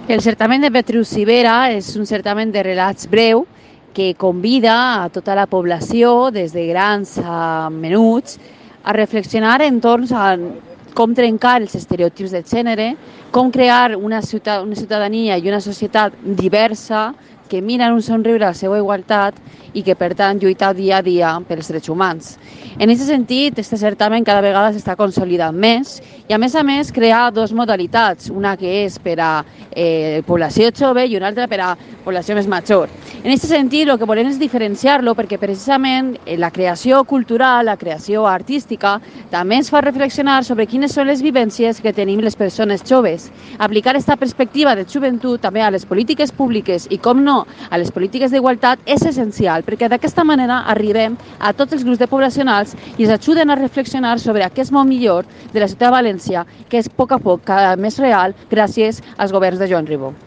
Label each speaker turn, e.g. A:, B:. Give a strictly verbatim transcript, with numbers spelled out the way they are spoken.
A: El certamen de Beatriu Civera és un certamen de relats breu que convida a tota la població, des de grans a menuts, a reflexionar entorn a com trencar els estereotips de gènere, com crear una, ciutat, una ciutadania i una societat diversa que mira en un somriure a la seva igualtat i que, per tant, lluita dia a dia pels drets humans. En aquest sentit, este certamen cada vegada s'està consolidant més i, a més a més, crea dues modalitats, una que és per a eh, població jove i una altra per a població més major. En aquest sentit, el que volem és diferenciar-lo perquè precisament la creació cultural, la creació artística, també ens fa reflexionar sobre quines són les vivències que tenim les persones joves. Aplicar aquesta perspectiva de joventut també a les polítiques públiques i, com no, a les polítiques d'igualtat és essencial, perquè d'aquesta manera arribem a tots els grups de poblacionals i ens ajuden a reflexionar sobre aquest món millor de la ciutat de València, que és a poc a poc cada més real gràcies als governs de Joan Ribó.